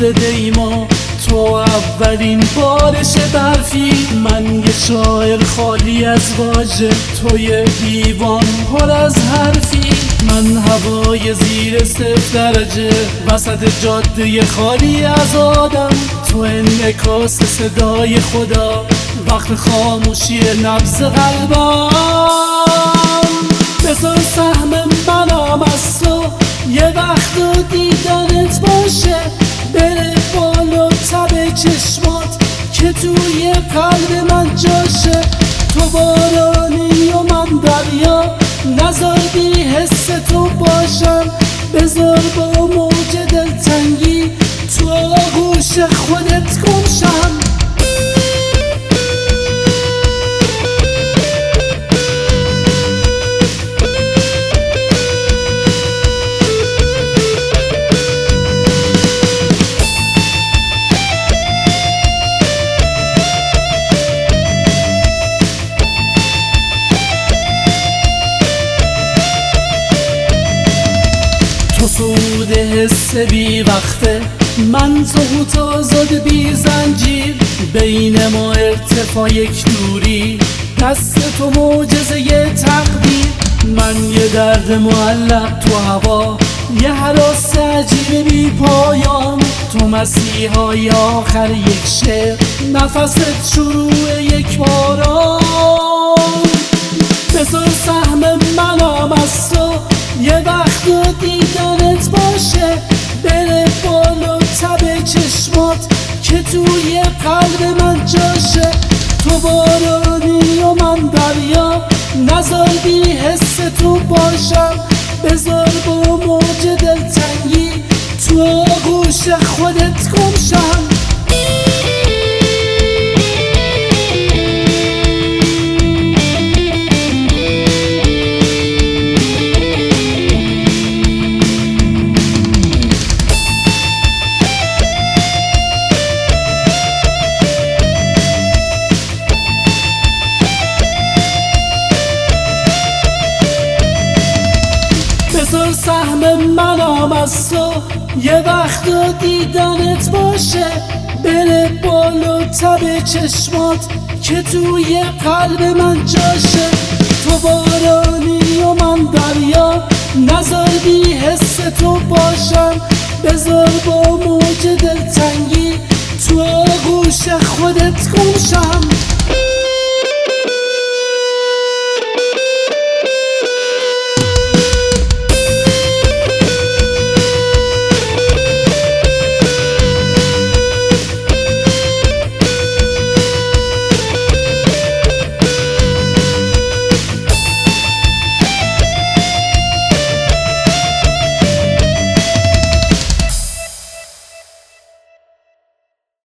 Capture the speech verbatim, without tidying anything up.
زده ما، تو اولین بارش برفی، من یه شاعر خالی از واژه، تو یه دیوان پر از حرفی. من هوای زیر صفر درجه وسط جاده خالی از آدم، تو انعکاس صدای خدا وقت خاموشی نبض قلبم. بذار سهم منم از تو یه وقت و دیدنت باشه، بره بالا تب چشمات که توی قلب من جاشه. تو بارانی و من دریا، نزادی حس تو باشم، بذار با موج دلتنگی تو آغوش خودت گم شم. تو سود حس بی وقته، من تو آزاد بی زنجیر، بین ما ارتفاع یک دوری، دست تو معجزه ی تقدیر. من یه درد معلق تو هوا، یه هراس عجیب بی پایان، تو مسیحای آخر یک شعر، نفست شروع یک باران. بذار سهم منم از تو یه وقت و دیدنت باشه، بره بالا تب چشمات که توی قلب من جاشه. تو بارانی و من دریا، نزادی حس تو باشم، بذار با موج دلتنگی تو آغوش خودت گم شم. بذار سهم منم از تو یه وقت و دیدنت باشه، بره بالا تب چشمات که توی قلب من جاشه. تو بارانی و من دریا، نزادی حس تو باشم، بذار با موج دلتنگی